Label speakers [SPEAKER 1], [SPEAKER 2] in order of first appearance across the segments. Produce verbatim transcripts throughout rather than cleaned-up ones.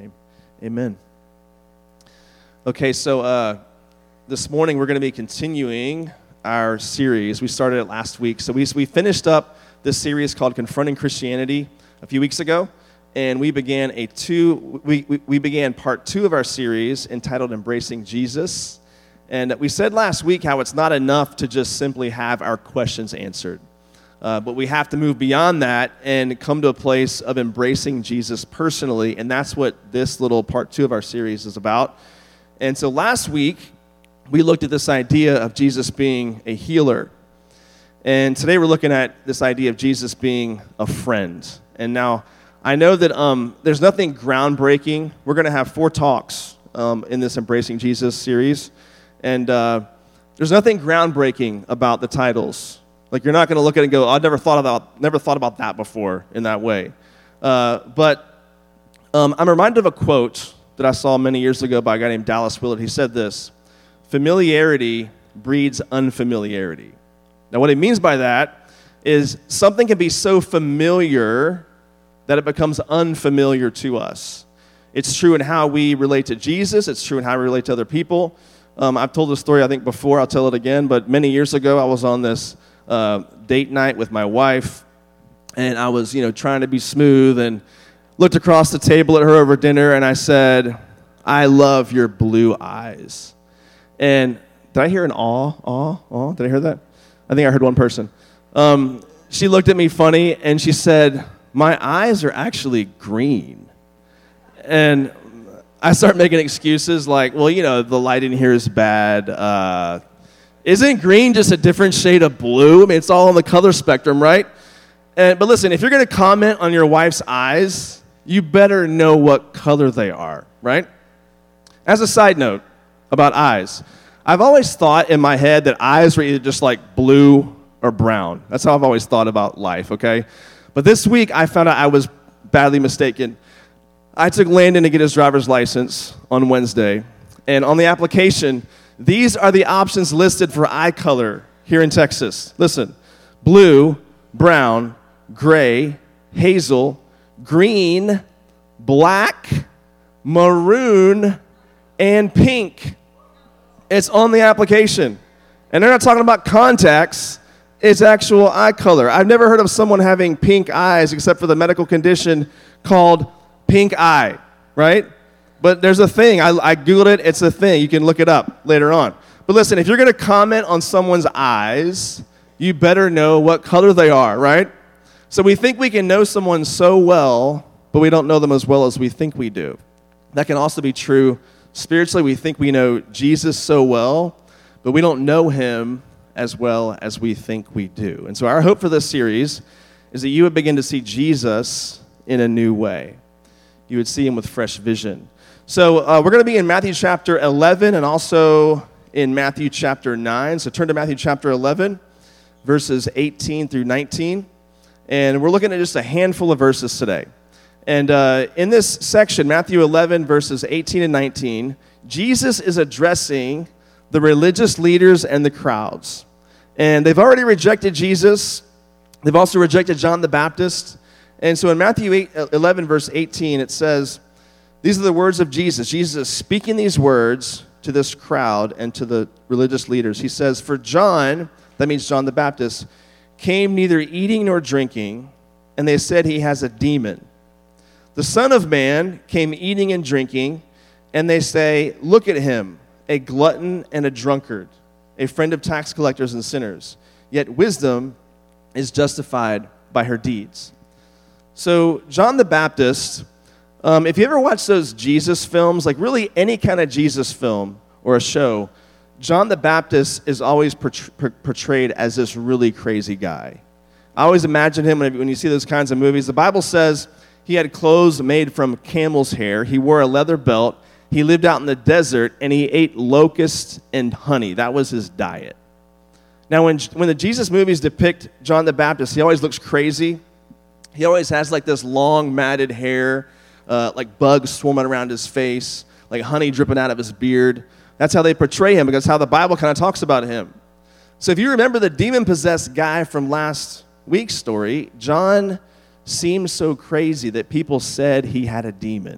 [SPEAKER 1] name, amen. Okay, so uh, this morning we're going to be continuing our series. We started it last week. So we, we finished up this series called Confronting Christianity a few weeks ago, and we began a two. We, we, we began part two of our series entitled Embracing Jesus. And we said last week how it's not enough to just simply have our questions answered. Uh, but we have to move beyond that and come to a place of embracing Jesus personally, and that's what this little part two of our series is about. And so last week, we looked at this idea of Jesus being a healer. And today we're looking at this idea of Jesus being a friend. And now, I know that um, there's nothing groundbreaking. We're going to have four talks um, in this Embracing Jesus series. And uh, there's nothing groundbreaking about the titles. Like, you're not going to look at it and go, oh, I've never thought about never thought about that before in that way. Uh, but um, I'm reminded of a quote that I saw many years ago by a guy named Dallas Willard. He said this: familiarity breeds unfamiliarity. Now, what he means by that is something can be so familiar that it becomes unfamiliar to us. It's true in how we relate to Jesus. It's true in how we relate to other people. Um, I've told this story, I think, before. I'll tell it again. But many years ago, I was on this Uh, date night with my wife, and I was, you know, trying to be smooth and looked across the table at her over dinner, and I said, I love your blue eyes. And did I hear an awe, awe, awe? Did I hear that? I think I heard one person. Um, she looked at me funny, and she said, my eyes are actually green. And I started making excuses like, well, you know, the light in here is bad, uh, Isn't green just a different shade of blue? I mean, it's all on the color spectrum, right? And, but listen, if you're going to comment on your wife's eyes, you better know what color they are, right? As a side note about eyes, I've always thought in my head that eyes were either just like blue or brown. That's how I've always thought about life, okay? But this week, I found out I was badly mistaken. I took Landon to get his driver's license on Wednesday, and on the application, these are the options listed for eye color here in Texas. Listen: blue, brown, gray, hazel, green, black, maroon, and pink. It's on the application. And they're not talking about contacts. It's actual eye color. I've never heard of someone having pink eyes except for the medical condition called pink eye, right? But there's a thing. I, I Googled it. It's a thing. You can look it up later on. But listen, if you're going to comment on someone's eyes, you better know what color they are, right? So we think we can know someone so well, but we don't know them as well as we think we do. That can also be true spiritually. We think we know Jesus so well, but we don't know him as well as we think we do. And so our hope for this series is that you would begin to see Jesus in a new way. You would see him with fresh vision. So uh, we're going to be in Matthew chapter eleven and also in Matthew chapter nine. So turn to Matthew chapter eleven, verses eighteen through nineteen. And we're looking at just a handful of verses today. And uh, in this section, Matthew eleven, verses eighteen and nineteen, Jesus is addressing the religious leaders and the crowds. And they've already rejected Jesus. They've also rejected John the Baptist. And so in Matthew eleven, verse eighteen, it says, these are the words of Jesus. Jesus is speaking these words to this crowd and to the religious leaders. He says, for John, that means John the Baptist, came neither eating nor drinking, and they said he has a demon. The Son of Man came eating and drinking, and they say, look at him, a glutton and a drunkard, a friend of tax collectors and sinners. Yet wisdom is justified by her deeds. So John the Baptist, Um, if you ever watch those Jesus films, like really any kind of Jesus film or a show, John the Baptist is always portrayed as this really crazy guy. I always imagine him when you see those kinds of movies. The Bible says he had clothes made from camel's hair. He wore a leather belt. He lived out in the desert, and he ate locusts and honey. That was his diet. Now, when, when the Jesus movies depict John the Baptist, he always looks crazy. He always has like this long matted hair, Uh, like bugs swarming around his face, like honey dripping out of his beard. That's how they portray him, because how the Bible kind of talks about him. So if you remember the demon-possessed guy from last week's story, John seemed so crazy that people said he had a demon.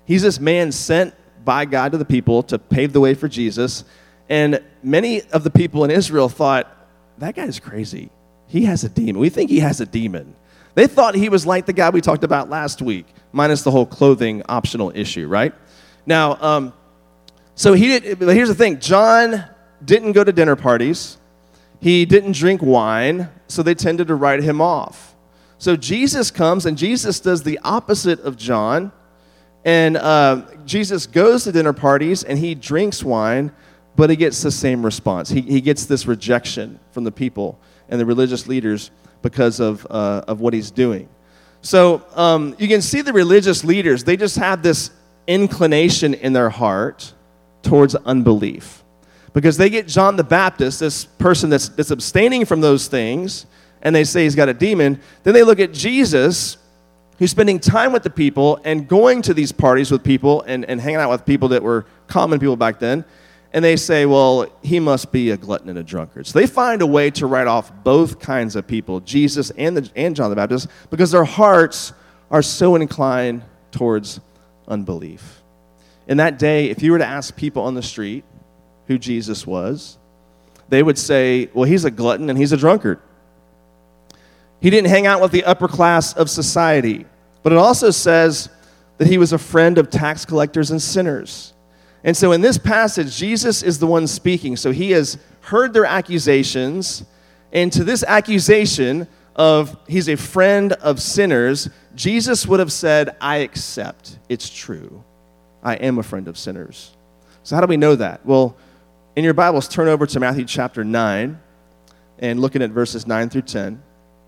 [SPEAKER 1] He's this man sent by God to the people to pave the way for Jesus. And many of the people in Israel thought, that guy's crazy. He has a demon. We think he has a demon. They thought he was like the guy we talked about last week, minus the whole clothing optional issue, right? Now, um, so he did, but here's the thing. John didn't go to dinner parties. He didn't drink wine, so they tended to write him off. So Jesus comes, and Jesus does the opposite of John. And uh, Jesus goes to dinner parties, and he drinks wine, but he gets the same response. He, he gets this rejection from the people and the religious leaders because of, uh, of what he's doing. So um, you can see the religious leaders, they just have this inclination in their heart towards unbelief. Because they get John the Baptist, this person that's, that's abstaining from those things, and they say he's got a demon. Then they look at Jesus, who's spending time with the people and going to these parties with people and, and hanging out with people that were common people back then. And they say, well, he must be a glutton and a drunkard. So they find a way to write off both kinds of people, Jesus and, the, and John the Baptist, because their hearts are so inclined towards unbelief. In that day, if you were to ask people on the street who Jesus was, they would say, well, he's a glutton and he's a drunkard. He didn't hang out with the upper class of society. But it also says that he was a friend of tax collectors and sinners. And so in this passage, Jesus is the one speaking. So he has heard their accusations. And to this accusation of he's a friend of sinners, Jesus would have said, I accept. It's true. I am a friend of sinners. So how do we know that? Well, in your Bibles, turn over to Matthew chapter nine and looking at verses nine through ten.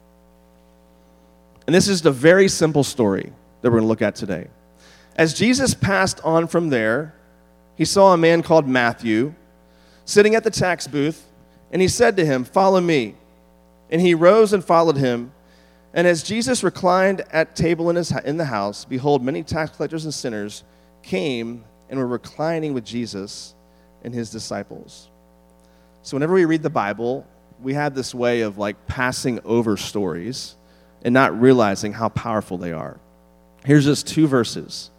[SPEAKER 1] And this is a very simple story that we're going to look at today. As Jesus passed on from there, he saw a man called Matthew sitting at the tax booth, and he said to him, follow me. And he rose and followed him. And as Jesus reclined at table in, his, in the house, behold, many tax collectors and sinners came and were reclining with Jesus and his disciples. So whenever we read the Bible, we have this way of like passing over stories and not realizing how powerful they are. Here's just two verses.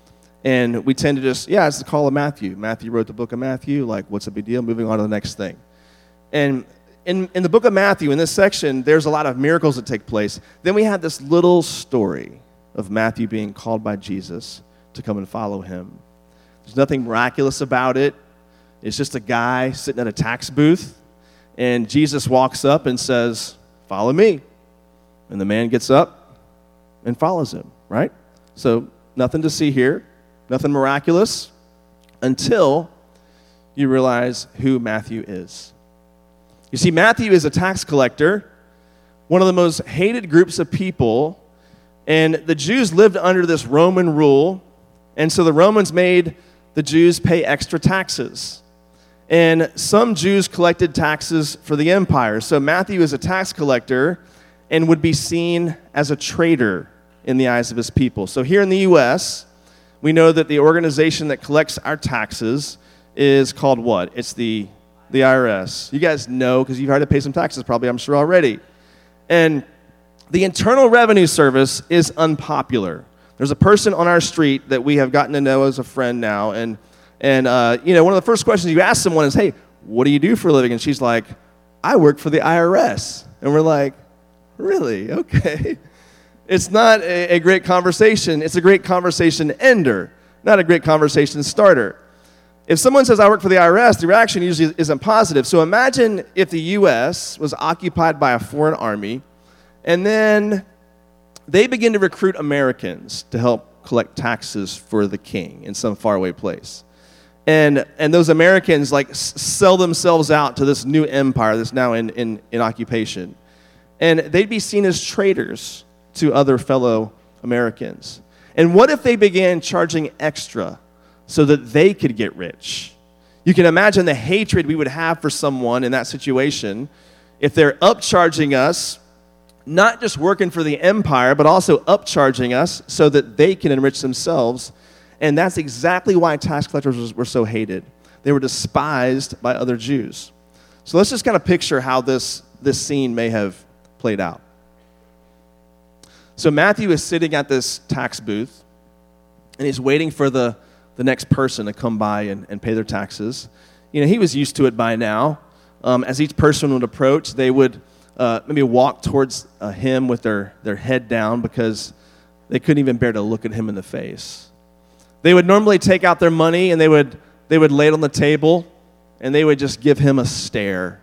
[SPEAKER 1] And we tend to just, yeah, it's the call of Matthew. Matthew wrote the book of Matthew. Like, what's the big deal? Moving on to the next thing. And in, in the book of Matthew, in this section, there's a lot of miracles that take place. Then we have this little story of Matthew being called by Jesus to come and follow him. There's nothing miraculous about it. It's just a guy sitting at a tax booth, and Jesus walks up and says, follow me. And the man gets up and follows him, right? So nothing to see here. Nothing miraculous until you realize who Matthew is. You see, Matthew is a tax collector, one of the most hated groups of people, and the Jews lived under this Roman rule, and so the Romans made the Jews pay extra taxes. And some Jews collected taxes for the empire. So Matthew is a tax collector and would be seen as a traitor in the eyes of his people. So here in the U S, we know that the organization that collects our taxes is called what? It's the, the I R S. You guys know because you've had to pay some taxes probably, I'm sure, already. And the Internal Revenue Service is unpopular. There's a person on our street that we have gotten to know as a friend now, and, and uh, you know, one of the first questions you ask someone is, hey, what do you do for a living? And she's like, I work for the I R S. And we're like, really? Okay. It's not a, a great conversation. It's a great conversation ender, not a great conversation starter. If someone says, I work for the I R S, the reaction usually isn't positive. So imagine if the U S was occupied by a foreign army, and then they begin to recruit Americans to help collect taxes for the king in some faraway place. And and those Americans like s- sell themselves out to this new empire that's now in, in, in occupation. And they'd be seen as traitors to other fellow Americans. And what if they began charging extra so that they could get rich? You can imagine the hatred we would have for someone in that situation if they're upcharging us, not just working for the empire, but also upcharging us so that they can enrich themselves. And that's exactly why tax collectors were so hated. They were despised by other Jews. So let's just kind of picture how this, this scene may have played out. So Matthew is sitting at this tax booth, and he's waiting for the, the next person to come by and, and pay their taxes. You know, he was used to it by now. Um, as each person would approach, they would uh, maybe walk towards uh, him with their, their head down because they couldn't even bear to look at him in the face. They would normally take out their money and they would they would lay it on the table and they would just give him a stare.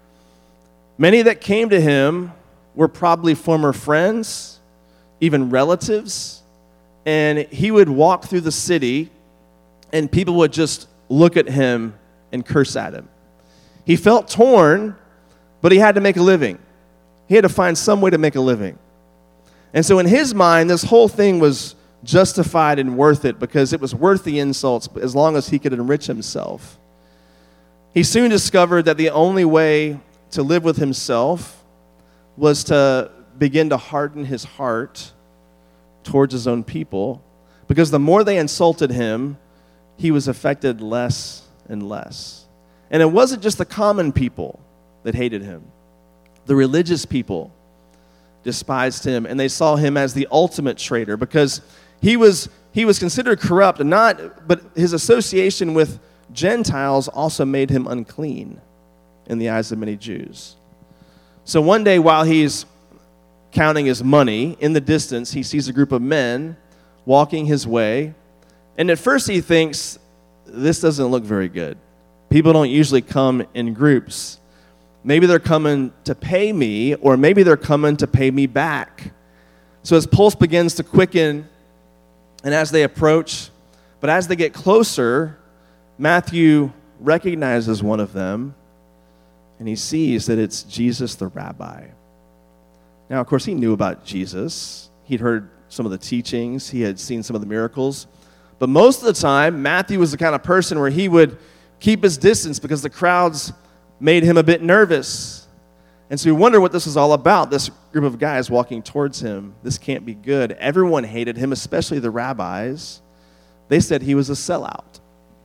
[SPEAKER 1] Many that came to him were probably former friends, even relatives, and he would walk through the city and people would just look at him and curse at him. He felt torn, but he had to make a living. He had to find some way to make a living. And so in his mind, this whole thing was justified and worth it because it was worth the insults as long as he could enrich himself. He soon discovered that the only way to live with himself was to begin to harden his heart towards his own people, because the more they insulted him, he was affected less and less. And it wasn't just the common people that hated him. The religious people despised him, and they saw him as the ultimate traitor because he was he was considered corrupt, and not but his association with Gentiles also made him unclean in the eyes of many Jews. So one day while he's counting his money, in the distance he sees a group of men walking his way, and at first he thinks, this doesn't look very good. People don't usually come in groups. Maybe they're coming to pay me, or maybe they're coming to pay me back. So his pulse begins to quicken, and as they approach, but as they get closer, Matthew recognizes one of them, and he sees that it's Jesus the rabbi. Now, of course, he knew about Jesus. He'd heard some of the teachings. He had seen some of the miracles. But most of the time, Matthew was the kind of person where he would keep his distance because the crowds made him a bit nervous. And so we wonder what this is all about, this group of guys walking towards him. This can't be good. Everyone hated him, especially the rabbis. They said he was a sellout.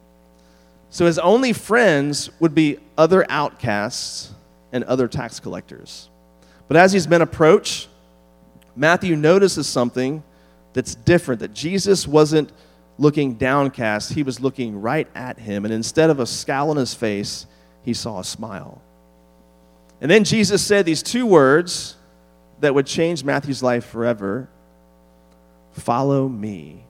[SPEAKER 1] So his only friends would be other outcasts and other tax collectors. But as these men approach, Matthew notices something that's different, that Jesus wasn't looking downcast. He was looking right at him, and instead of a scowl on his face, he saw a smile. And then Jesus said these two words that would change Matthew's life forever: follow me.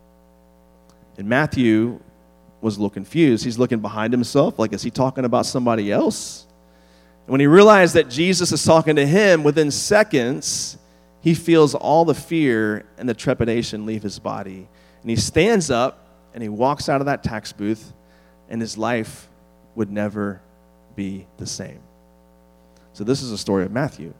[SPEAKER 1] And Matthew was a little confused. He's looking behind himself, like, is he talking about somebody else? And when he realized that Jesus is talking to him, within seconds, he feels all the fear and the trepidation leave his body. And he stands up and he walks out of that tax booth, and his life would never be the same. So this is a story of Matthew.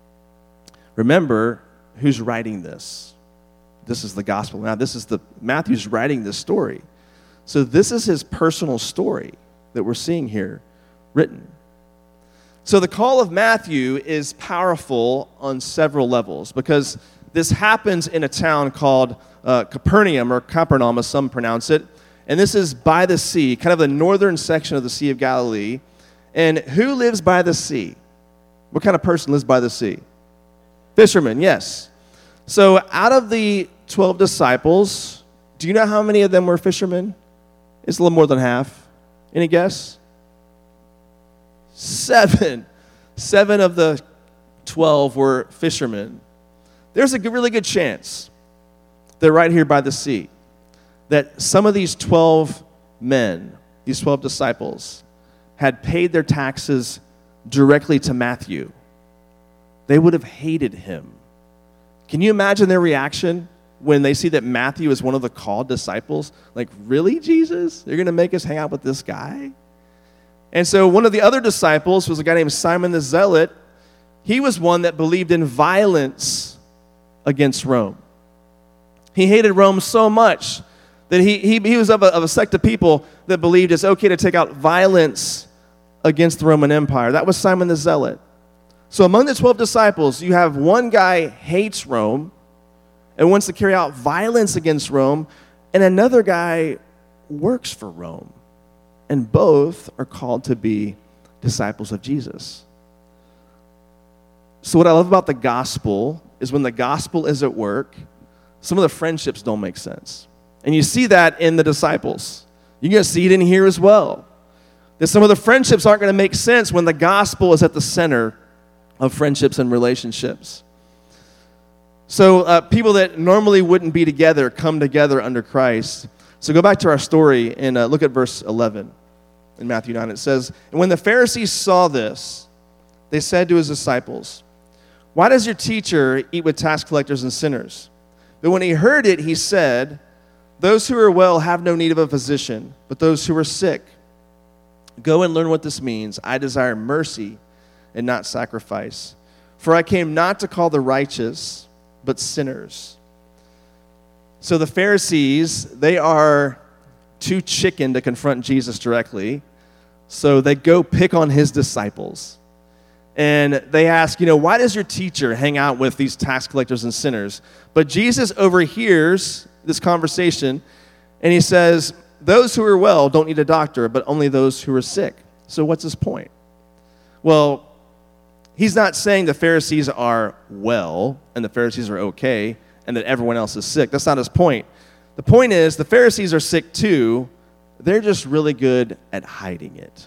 [SPEAKER 1] Remember who's writing this. This is the gospel. Now, this is the Matthew's writing this story. So this is his personal story that we're seeing here written. So the call of Matthew is powerful on several levels because this happens in a town called uh, Capernaum, or Capernaum as some pronounce it. And this is by the sea, kind of the northern section of the Sea of Galilee. And who lives by the sea? What kind of person lives by the sea? Fishermen, yes. So out of the twelve disciples, do you know how many of them were fishermen? It's a little more than half. Any guess? Seven. Seven of the twelve were fishermen. There's a good, really good chance they're right here by the sea, that some of these twelve men, these twelve disciples, had paid their taxes directly to Matthew. They would have hated him. Can you imagine their reaction when they see that Matthew is one of the called disciples? Like, really, Jesus? You're going to make us hang out with this guy? And so one of the other disciples was a guy named Simon the Zealot. He was one that believed in violence against Rome. He hated Rome so much that he, he, he was of a, of a sect of people that believed it's okay to take out violence against the Roman Empire. That was Simon the Zealot. So among the twelve disciples, you have one guy hates Rome and wants to carry out violence against Rome, and another guy works for Rome. And both are called to be disciples of Jesus. So what I love about the gospel is when the gospel is at work, some of the friendships don't make sense. And you see that in the disciples. You're going to see it in here as well. That some of the friendships aren't going to make sense when the gospel is at the center of friendships and relationships. So uh, people that normally wouldn't be together come together under Christ. So go back to our story and uh, look at verse eleven in Matthew nine. It says, "And when the Pharisees saw this, they said to his disciples, 'Why does your teacher eat with tax collectors and sinners?' But when he heard it, he said, 'Those who are well have no need of a physician, but those who are sick. Go and learn what this means. I desire mercy and not sacrifice. For I came not to call the righteous, but sinners.'" So the Pharisees, they are too chicken to confront Jesus directly. So they go pick on his disciples. And they ask, you know, why does your teacher hang out with these tax collectors and sinners? But Jesus overhears this conversation, and he says, those who are well don't need a doctor, but only those who are sick. So what's his point? Well, he's not saying the Pharisees are well and the Pharisees are okay and that everyone else is sick. That's not his point. The point is the Pharisees are sick too. They're just really good at hiding it.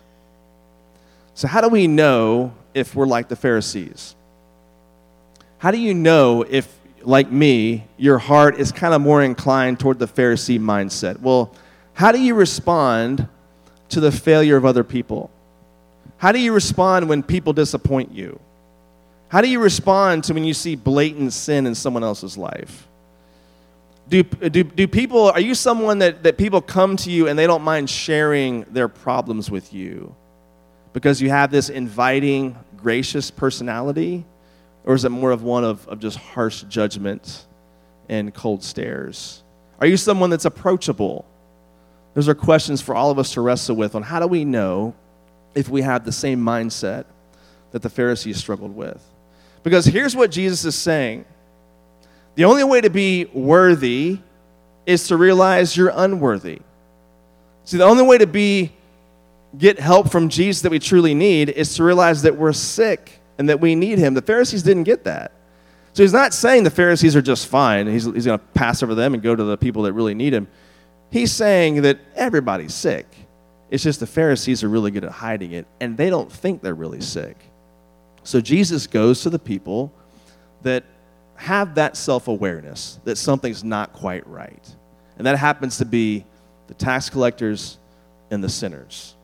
[SPEAKER 1] So how do we know if we're like the Pharisees? How do you know if, like me, your heart is kind of more inclined toward the Pharisee mindset? Well, how do you respond to the failure of other people? How do you respond when people disappoint you? How do you respond to when you see blatant sin in someone else's life? Do, do, do people, are you someone that, that people come to you and they don't mind sharing their problems with you because you have this inviting, gracious personality? Or is it more of one of, of just harsh judgment and cold stares? Are you someone that's approachable? Those are questions for all of us to wrestle with on how do we know if we have the same mindset that the Pharisees struggled with. Because here's what Jesus is saying. The only way to be worthy is to realize you're unworthy. See, the only way to be get help from Jesus that we truly need is to realize that we're sick and that we need him. The Pharisees didn't get that. So he's not saying the Pharisees are just fine. He's, he's going to pass over them and go to the people that really need him. He's saying that everybody's sick. It's just the Pharisees are really good at hiding it, and they don't think they're really sick. So Jesus goes to the people that have that self-awareness that something's not quite right. And that happens to be the tax collectors and the sinners.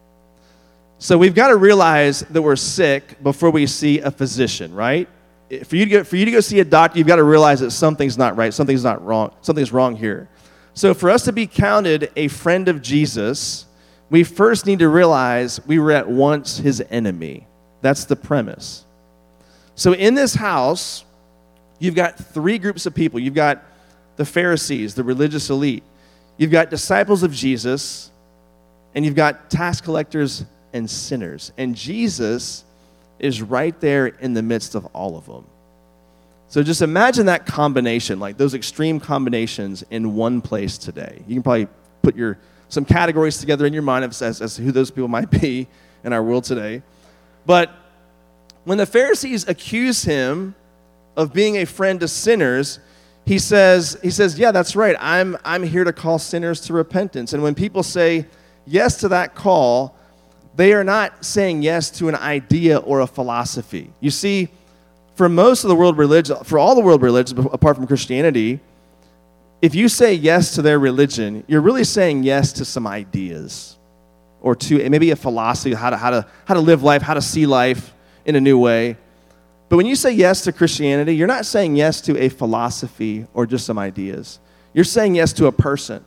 [SPEAKER 1] So we've got to realize that we're sick before we see a physician, right? For you to go, for you to go see a doctor, you've got to realize that something's not right, something's not wrong, something's wrong here. So for us to be counted a friend of Jesus, we first need to realize we were at once his enemy. That's the premise. So in this house, you've got three groups of people. You've got the Pharisees, the religious elite. You've got disciples of Jesus, and you've got tax collectors and sinners. And Jesus is right there in the midst of all of them. So just imagine that combination, like those extreme combinations in one place today. You can probably put your some categories together in your mind as, as, as to who those people might be in our world today. But when the Pharisees accuse him of being a friend to sinners, he says, he says, yeah, that's right. I'm, I'm here to call sinners to repentance. And when people say yes to that call, they are not saying yes to an idea or a philosophy. You see, for most of the world religion, for all the world religions apart from Christianity, if you say yes to their religion, you're really saying yes to some ideas or to maybe a philosophy, how to, how to, how to live life, how to see life in a new way. But when you say yes to Christianity, you're not saying yes to a philosophy or just some ideas. You're saying yes to a person.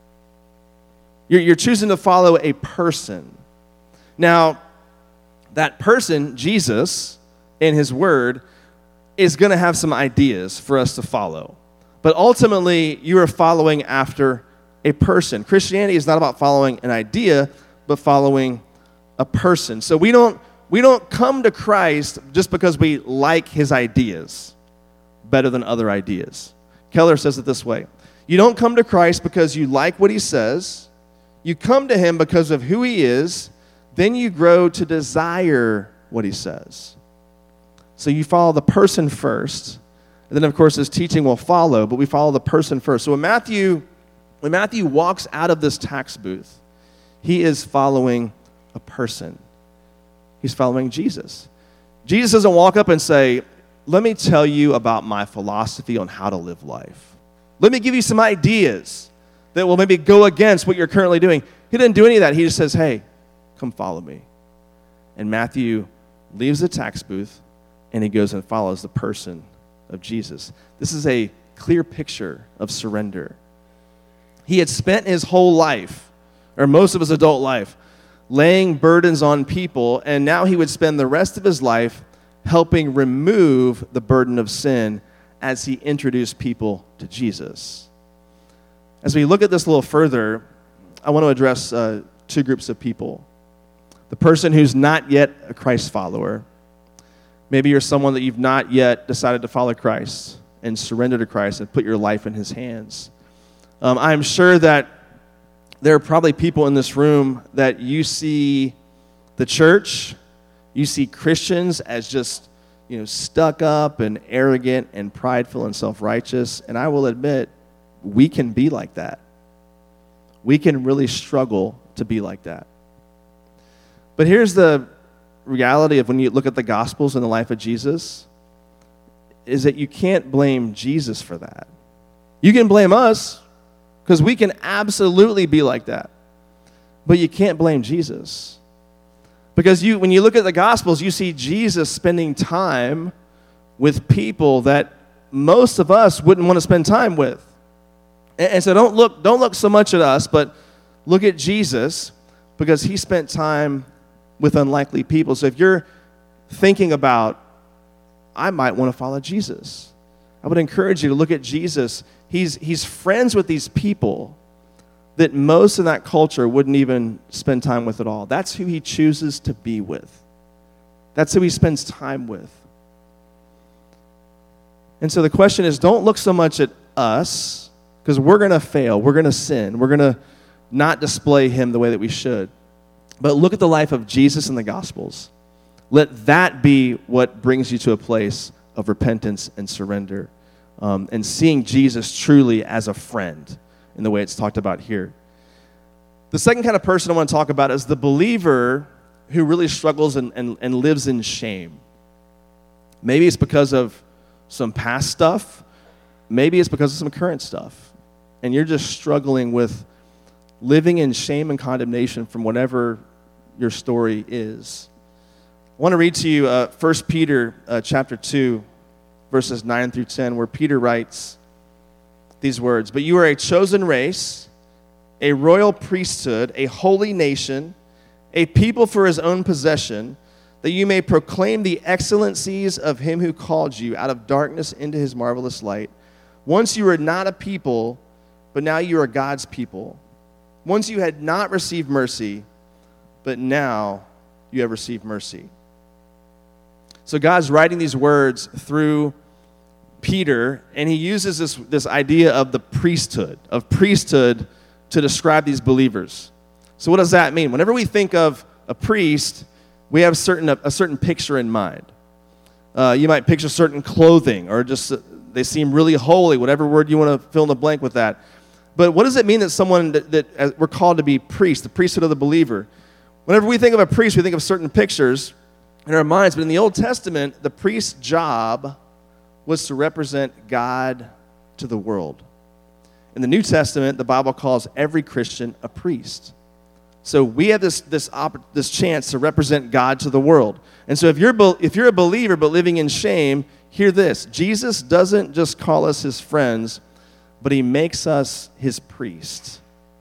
[SPEAKER 1] You're, you're choosing to follow a person. Now, that person, Jesus, and his word, is going to have some ideas for us to follow. But ultimately, you are following after a person. Christianity is not about following an idea, but following a person. So we don't we don't come to Christ just because we like his ideas better than other ideas. Keller says it this way. You don't come to Christ because you like what he says. You come to him because of who he is. Then you grow to desire what he says. So you follow the person first. And then, of course, his teaching will follow, but we follow the person first. So in Matthew When Matthew walks out of this tax booth, he is following a person. He's following Jesus. Jesus doesn't walk up and say, let me tell you about my philosophy on how to live life. Let me give you some ideas that will maybe go against what you're currently doing. He didn't do any of that. He just says, hey, come follow me. And Matthew leaves the tax booth and he goes and follows the person of Jesus. This is a clear picture of surrender. He had spent his whole life, or most of his adult life, laying burdens on people, and now he would spend the rest of his life helping remove the burden of sin as he introduced people to Jesus. As we look at this a little further, I want to address uh, two groups of people. The person who's not yet a Christ follower. Maybe you're someone that you've not yet decided to follow Christ and surrender to Christ and put your life in his hands. Um, I'm sure that there are probably people in this room that you see the church, you see Christians as just, you know, stuck up and arrogant and prideful and self-righteous. And I will admit, we can be like that. We can really struggle to be like that. But here's the reality of when you look at the Gospels and the life of Jesus, is that you can't blame Jesus for that. You can blame us, because we can absolutely be like that. But you can't blame Jesus. Because you, when you look at the Gospels, you see Jesus spending time with people that most of us wouldn't want to spend time with. And, and so don't look, don't look so much at us, but look at Jesus, because he spent time with unlikely people. So if you're thinking about, I might want to follow Jesus, I would encourage you to look at Jesus. He's, he's friends with these people that most in that culture wouldn't even spend time with at all. That's who he chooses to be with. That's who he spends time with. And so the question is, don't look so much at us, because we're going to fail. We're going to sin. We're going to not display him the way that we should. But look at the life of Jesus in the Gospels. Let that be what brings you to a place of repentance and surrender. Um, and seeing Jesus truly as a friend in the way it's talked about here. The second kind of person I want to talk about is the believer who really struggles and, and, and lives in shame. Maybe it's because of some past stuff. Maybe it's because of some current stuff. And you're just struggling with living in shame and condemnation from whatever your story is. I want to read to you uh, First Peter uh, chapter two, verses nine through ten, where Peter writes these words, "But you are a chosen race, a royal priesthood, a holy nation, a people for his own possession, that you may proclaim the excellencies of him who called you out of darkness into his marvelous light. Once you were not a people, but now you are God's people. Once you had not received mercy, but now you have received mercy." So God's writing these words through Peter, and he uses this, this idea of the priesthood, of priesthood to describe these believers. So what does that mean? Whenever we think of a priest, we have certain, a certain picture in mind. Uh, you might picture certain clothing, or just uh, they seem really holy, whatever word you want to fill in the blank with that. But what does it mean that someone that, that uh, we're called to be priest, the priesthood of the believer? Whenever we think of a priest, we think of certain pictures in our minds. But in the Old Testament, the priest's job was to represent God to the world. In the New Testament, the Bible calls every Christian a priest. So we have this this opp- this chance to represent God to the world. And so if you're be- if you're a believer but living in shame, hear this: Jesus doesn't just call us his friends, but he makes us his priests.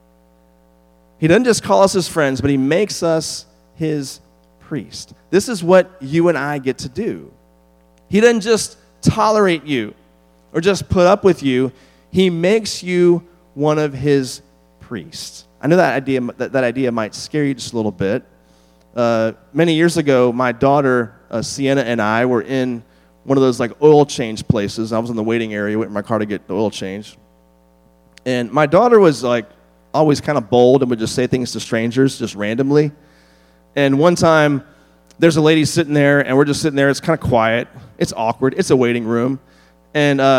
[SPEAKER 1] He doesn't just call us his friends, but he makes us his priest. This is what you and I get to do. He doesn't just tolerate you or just put up with you. He makes you one of his priests. I know that idea that, that idea might scare you just a little bit. Uh, many years ago, my daughter, uh, Sienna, and I were in one of those like oil change places. I was in the waiting area, waiting for my car to get the oil changed. And my daughter was like always kind of bold and would just say things to strangers just randomly. And one time, there's a lady sitting there, and we're just sitting there. It's kind of quiet. It's awkward. It's a waiting room. And uh,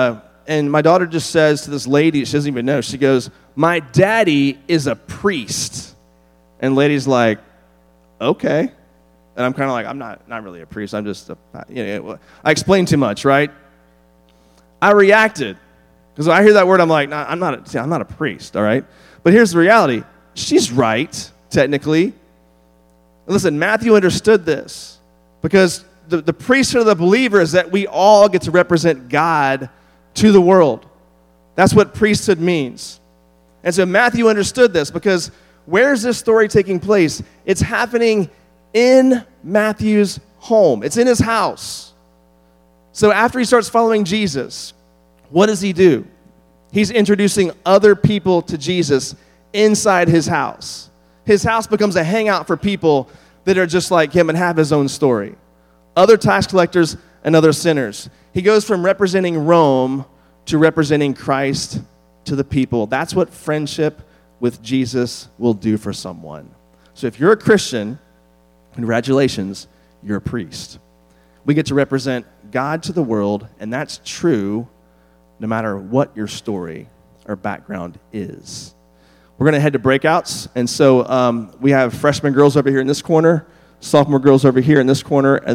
[SPEAKER 1] and my daughter just says to this lady, she doesn't even know, she goes, "My daddy is a priest." And the lady's like, "Okay." And I'm kind of like, I'm not, not really a priest. I'm just, a, you know, I explain too much, right? I reacted. Because when I hear that word, I'm like, nah, I'm not, a, see, I'm not a priest, all right? But here's the reality. She's right, technically. Listen, Matthew understood this. Because the, the priesthood of the believer is that we all get to represent God to the world. That's what priesthood means. And so Matthew understood this because where's this story taking place? It's happening in Matthew's home. It's in his house. So after he starts following Jesus, what does he do? He's introducing other people to Jesus inside his house. His house becomes a hangout for people that are just like him and have his own story. Other tax collectors and other sinners. He goes from representing Rome to representing Christ to the people. That's what friendship with Jesus will do for someone. So if you're a Christian, congratulations, you're a priest. We get to represent God to the world, and that's true no matter what your story or background is. We're going to head to breakouts, and so um, we have freshman girls over here in this corner, sophomore girls over here in this corner, and